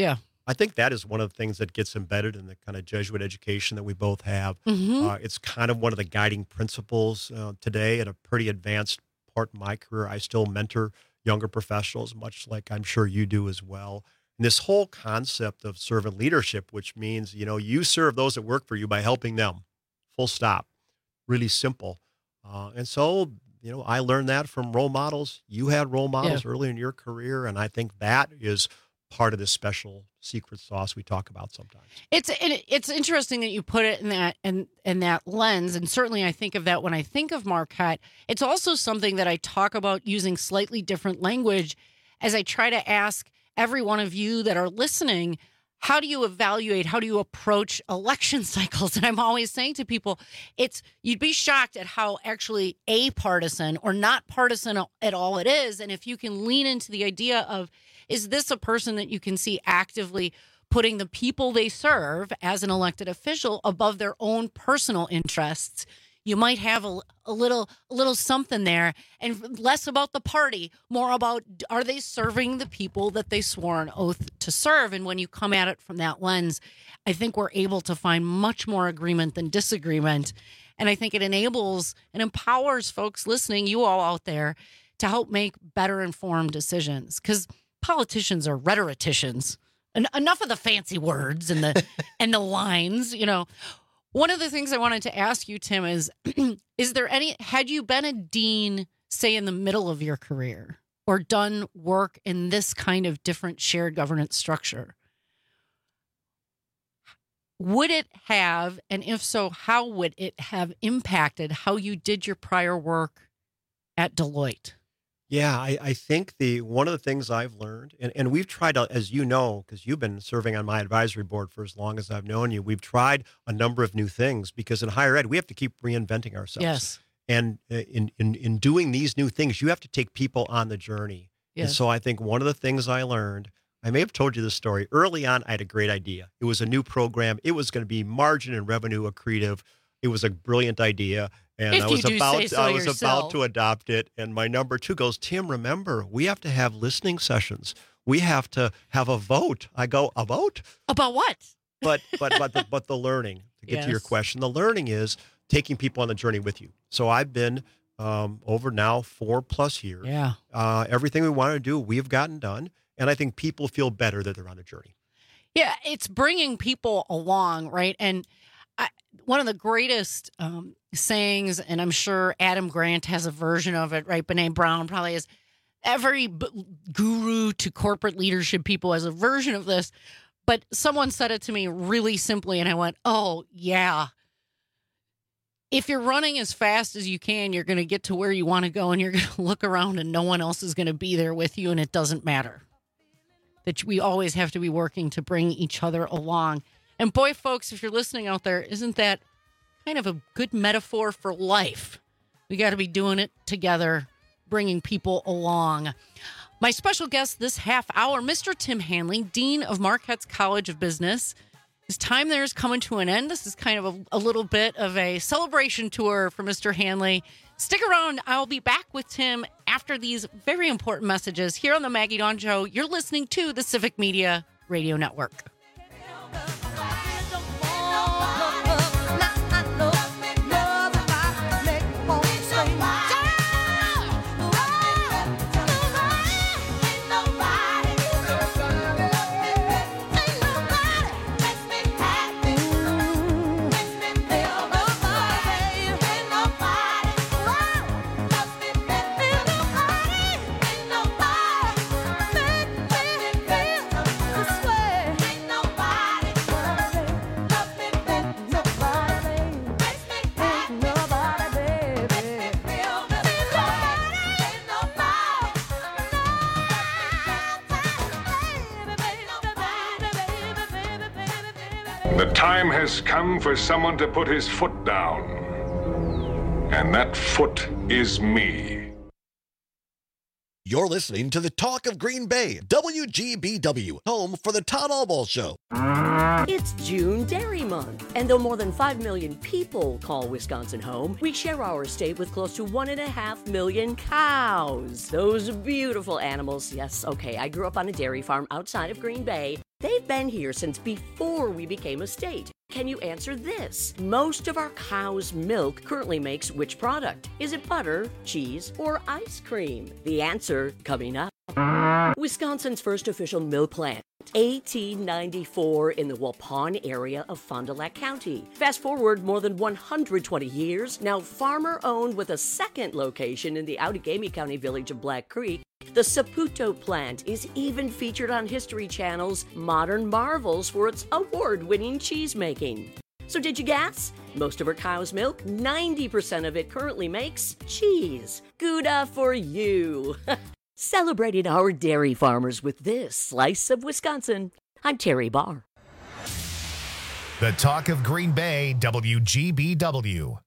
I think that is one of the things that gets embedded in the kind of Jesuit education that we both have. It's kind of one of the guiding principles today at a pretty advanced part in my career. I still mentor younger professionals, much like I'm sure you do as well. And this whole concept of servant leadership, which means, you serve those that work for you by helping them, full stop, really simple. And so, I learned that from role models. You had role models early in your career, and I think that is part of this special secret sauce we talk about sometimes. It's interesting that you put it in that lens, and certainly I think of that when I think of Marquette. It's also something that I talk about using slightly different language as I try to ask every one of you that are listening, how do you evaluate, how do you approach election cycles? And I'm always saying to people, you'd be shocked at how actually apartisan or not partisan at all it is. And if you can lean into the idea of, is this a person that you can see actively putting the people they serve as an elected official above their own personal interests? You might have a little something there, and less about the party, more about, are they serving the people that they swore an oath to serve? And when you come at it from that lens, I think we're able to find much more agreement than disagreement. And I think it enables and empowers folks listening, you all out there, to help make better informed decisions. Because politicians are rhetoricians. Enough of the fancy words and the and the lines, One of the things I wanted to ask you, Tim, is had you been a dean, say, in the middle of your career or done work in this kind of different shared governance structure, would it have, and if so, how would it have impacted how you did your prior work at Deloitte? Yeah, I think one of the things I've learned, and we've tried to, as you know, because you've been serving on my advisory board for as long as I've known you, we've tried a number of new things because in higher ed, we have to keep reinventing ourselves. Yes. And in doing these new things, you have to take people on the journey. Yes. And so I think one of the things I learned, I may have told you this story, early on, I had a great idea. It was a new program. It was going to be margin and revenue accretive. It was a brilliant idea. And I was about to adopt it. And my number 2 goes, Tim, remember, we have to have listening sessions. We have to have a vote. I go, a vote? About what? But the learning, to get to your question, the learning is taking people on the journey with you. So I've been over now 4+ years. Yeah. Everything we wanted to do, we've gotten done. And I think people feel better that they're on the journey. Yeah, it's bringing people along, right? And one of the greatest sayings, and I'm sure Adam Grant has a version of it, right? Brene Brown probably is. Every guru to corporate leadership people has a version of this. But someone said it to me really simply, and I went, oh, yeah. If you're running as fast as you can, you're going to get to where you want to go, and you're going to look around, and no one else is going to be there with you, and it doesn't matter. That we always have to be working to bring each other along. And boy, folks, if you're listening out there, isn't that kind of a good metaphor for life? We got to be doing it together, bringing people along. My special guest this half hour, Mr. Tim Hanley, Dean of Marquette's College of Business. His time there is coming to an end. This is kind of a little bit of a celebration tour for Mr. Hanley. Stick around. I'll be back with Tim after these very important messages here on the Maggie Dawn Show. You're listening to the Civic Media Radio Network. The time has come for someone to put his foot down. And that foot is me. You're listening to the Talk of Green Bay, WGBW, home for the Todd Albaugh Show. It's June Dairy Month, and though more than 5 million people call Wisconsin home, we share our state with close to 1.5 million cows. Those beautiful animals. Yes, okay, I grew up on a dairy farm outside of Green Bay. They've been here since before we became a state. Can you answer this? Most of our cow's milk currently makes which product? Is it butter, cheese, or ice cream? The answer coming up. Wisconsin's first official milk plant, 1894 in the Waupun area of Fond du Lac County. Fast forward more than 120 years, now farmer-owned with a second location in the Outagamie County village of Black Creek. The Saputo plant is even featured on History Channel's Modern Marvels for its award-winning cheese making. So did you guess? Most of our cow's milk, 90% of it currently makes cheese. Gouda for you. Celebrating our dairy farmers with this slice of Wisconsin. I'm Terry Barr. The Talk of Green Bay, WGBW.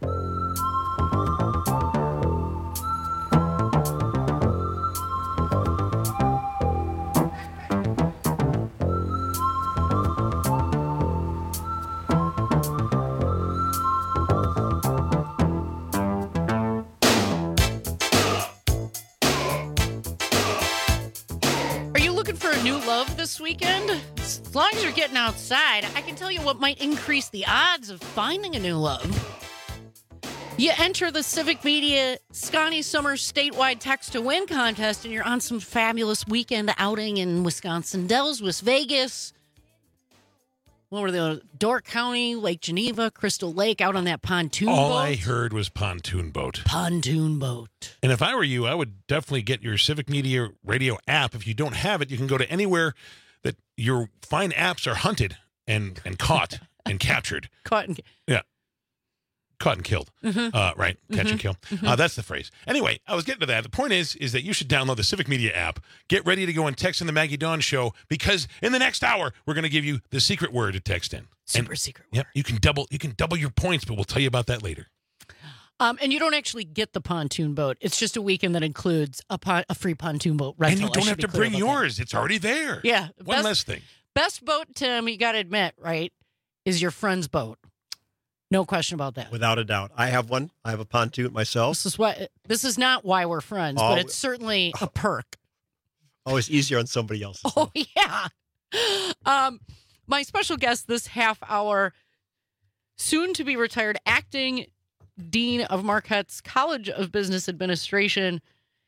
This weekend, as long as you're getting outside, I can tell you what might increase the odds of finding a new love. You enter the Civic Media Scotty Summer statewide text to win contest, and you're on some fabulous weekend outing in Wisconsin Dells, West Vegas. What were the Door County, Lake Geneva, Crystal Lake, out on that pontoon boat? All I heard was pontoon boat. Pontoon boat. And if I were you, I would definitely get your Civic Media Radio app. If you don't have it, you can go to anywhere that your fine apps are hunted and caught and captured. Caught and killed. Mm-hmm. Right? Catch and kill. Mm-hmm. That's the phrase. Anyway, I was getting to that. The point is that you should download the Civic Media app. Get ready to go and text in the Maggie Dawn Show, because in the next hour, we're going to give you the secret word to text in. Secret word. Yep. You can double your points, but we'll tell you about that later. And you don't actually get the pontoon boat. It's just a weekend that includes a free pontoon boat rental. And you don't have to bring yours. It's already there. Yeah. One less thing. Best boat, Tim, you got to admit, right, is your friend's boat. No question about that. Without a doubt. I have one. I have a pontoon myself. This is not why we're friends, but it's certainly a perk. Always easier on somebody else. Oh, yeah. My special guest this half hour, soon to be retired acting dean of Marquette's College of Business Administration,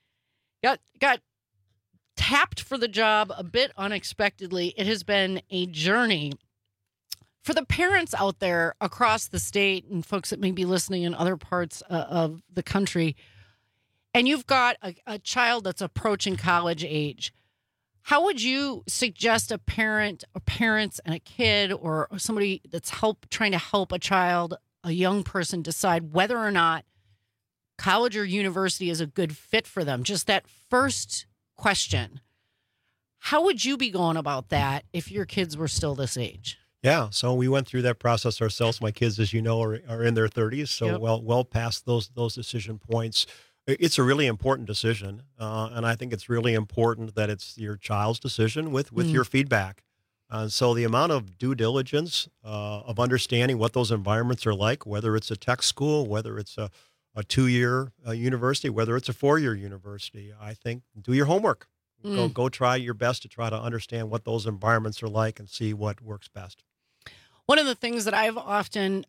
got tapped for the job a bit unexpectedly. It has been a journey. For the parents out there across the state and folks that may be listening in other parts of the country, and you've got a child that's approaching college age, how would you suggest a parent or parents and a kid or somebody that's trying to help a child, a young person, decide whether or not college or university is a good fit for them? Just that first question. How would you be going about that if your kids were still this age? Yeah, so we went through that process ourselves. My kids, as you know, are in their 30s, so Yep. well past those decision points. It's a really important decision, and I think it's really important that it's your child's decision with your feedback. So the amount of due diligence of understanding what those environments are like, whether it's a tech school, whether it's a 2-year university, whether it's a 4-year university, I think do your homework. Go try your best to try to understand what those environments are like and see what works best. One of the things that I've often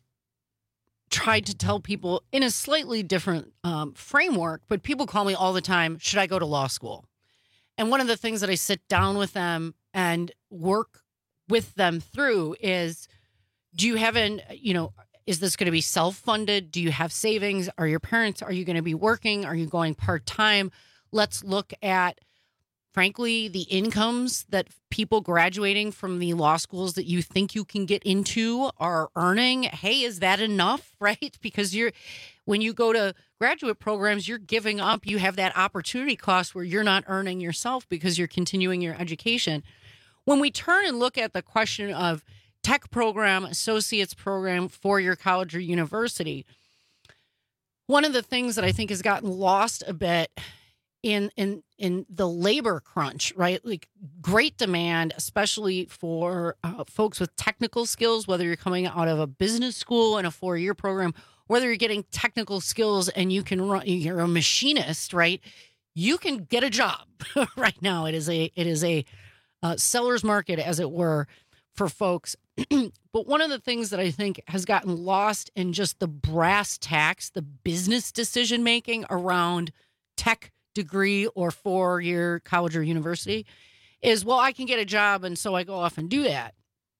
tried to tell people in a slightly different framework, but people call me all the time, should I go to law school? And one of the things that I sit down with them and work with them through is, do you have is this going to be self-funded? Do you have savings? Are you going to be working? Are you going part-time? Let's look at, frankly, the incomes that people graduating from the law schools that you think you can get into are earning. Hey, is that enough, right? Because when you go to graduate programs, you're giving up. You have that opportunity cost where you're not earning yourself because you're continuing your education. When we turn and look at the question of tech program, associate's program for your college or university, one of the things that I think has gotten lost a bit in the labor crunch, right? Like great demand, especially for folks with technical skills, whether you're coming out of a business school and a 4-year program, whether you're getting technical skills and you're a machinist, right? You can get a job right now. It is a seller's market, as it were, for folks. But one of the things that I think has gotten lost in just the brass tacks, the business decision making around tech degree or 4-year college or university is, well, I can get a job, and so I go off and do that.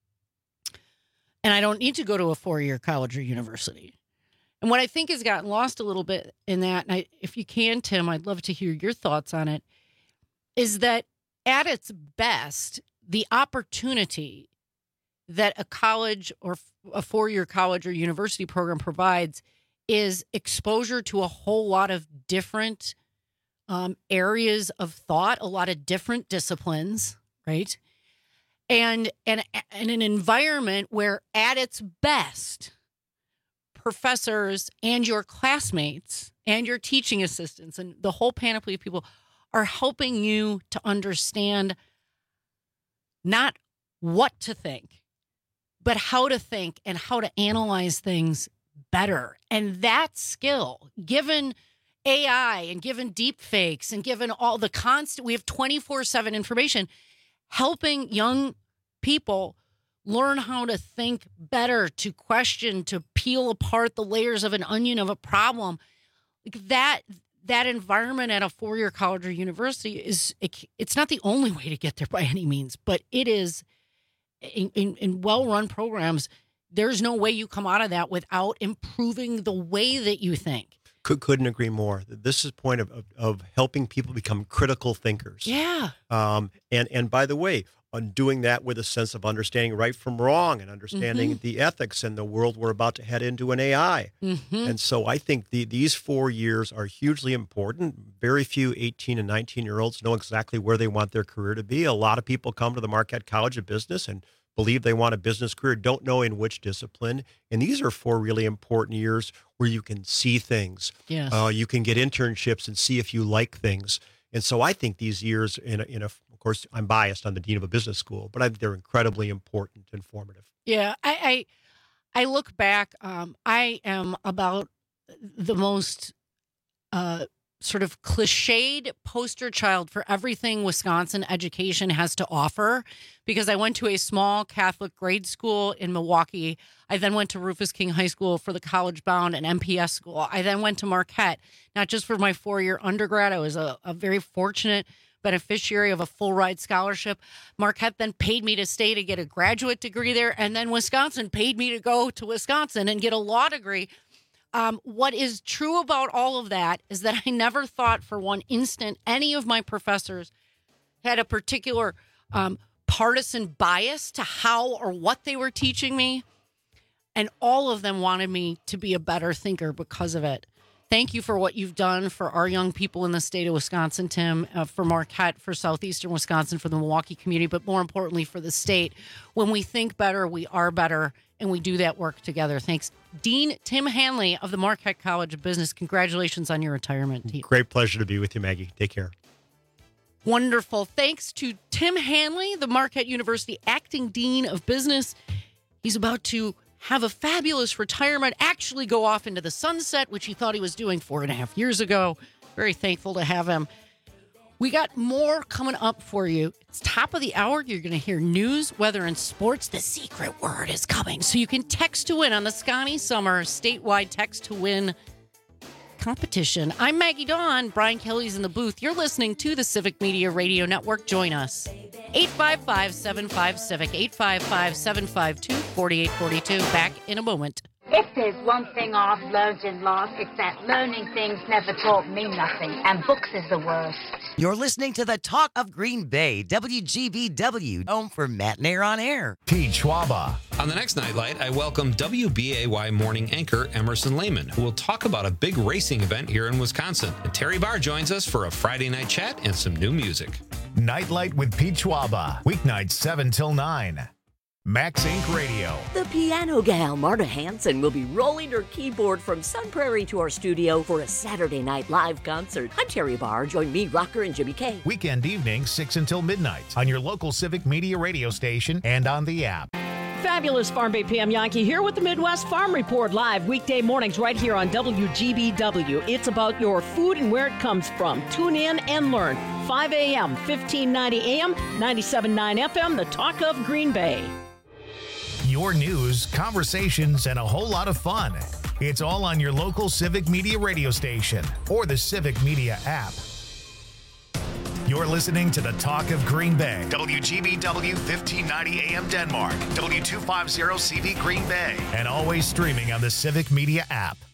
And I don't need to go to a 4-year college or university. And what I think has gotten lost a little bit in that, and if you can, Tim, I'd love to hear your thoughts on it, is that at its best, the opportunity that a college or a 4-year college or university program provides is exposure to a whole lot of different areas of thought, a lot of different disciplines, right? And an environment where, at its best, professors and your classmates and your teaching assistants and the whole panoply of people are helping you to understand not what to think, but how to think and how to analyze things better. And that skill, given AI and given deep fakes and given all the constant, we have 24/7 information, helping young people learn how to think better, to question, to peel apart the layers of an onion of a problem. That environment at a 4-year college or university it's not the only way to get there by any means, but it is in well-run programs. There's no way you come out of that without improving the way that you think. Couldn't agree more. This is a point of helping people become critical thinkers. Yeah. And by the way, on doing that with a sense of understanding right from wrong and understanding the ethics in the world we're about to head into an AI. And so I think these 4 years are hugely important. Very few 18 and 19-year-olds know exactly where they want their career to be. A lot of people come to the Marquette College of Business and believe they want a business career, don't know in which discipline. And these are 4 really important years where you can see things. Yes. You can get internships and see if you like things. And so I think these years of course, I'm biased on the dean of a business school, but I think they're incredibly important and formative. Yeah, I look back. I am about the most sort of cliched poster child for everything Wisconsin education has to offer, because I went to a small Catholic grade school in Milwaukee. I then went to Rufus King High School for the college bound and MPS school. I then went to Marquette, not just for my 4-year undergrad. I was a very fortunate beneficiary of a full ride scholarship. Marquette then paid me to stay to get a graduate degree there. And then Wisconsin paid me to go to Wisconsin and get a law degree. What is true about all of that is that I never thought for one instant any of my professors had a particular partisan bias to how or what they were teaching me. And all of them wanted me to be a better thinker because of it. Thank you for what you've done for our young people in the state of Wisconsin, Tim, for Marquette, for Southeastern Wisconsin, for the Milwaukee community, but more importantly for the state. When we think better, we are better, and we do that work together. Thanks. Dean Tim Hanley of the Marquette College of Business, congratulations on your retirement. Great pleasure to be with you, Maggie. Take care. Wonderful. Thanks to Tim Hanley, the Marquette University Acting Dean of Business. He's about to have a fabulous retirement, actually go off into the sunset, which he thought he was doing 4.5 years ago. Very thankful to have him. We got more coming up for you. It's top of the hour. You're going to hear news, weather, and sports. The secret word is coming. So you can text to win on the Scotty Summer statewide text to win competition. I'm Maggie Dawn. Brian Kelly's in the booth. You're listening to the Civic Media Radio Network. Join us. 855-75-CIVIC, 855-752-4842. Back in a moment. If there's one thing I've learned in life, it's that learning things never taught me nothing, and books is the worst. You're listening to the Talk of Green Bay, WGBW, home for Matt Nair on Air. Pete Schwaba. On the next Nightlight, I welcome WBAY morning anchor Emerson Lehman, who will talk about a big racing event here in Wisconsin. And Terry Barr joins us for a Friday night chat and some new music. Nightlight with Pete Schwaba, weeknights 7 till 9. Max Inc. Radio. The piano gal, Marta Hanson, will be rolling her keyboard from Sun Prairie to our studio for a Saturday night live concert. I'm Terry Barr. Join me, Rocker, and Jimmy K. Weekend evenings, 6 until midnight on your local Civic Media radio station and on the app. fabulous Farm Bay PM Yankee here with the Midwest Farm Report live weekday mornings right here on WGBW. It's about your food and where it comes from. Tune in and learn. 5 a.m., 1590 a.m., 97.9 FM, the talk of Green Bay. Your news, conversations, and a whole lot of fun. It's all on your local Civic Media radio station or the Civic Media app. You're listening to the Talk of Green Bay. WGBW 1590 AM Denmark. W250 CV Green Bay. And always streaming on the Civic Media app.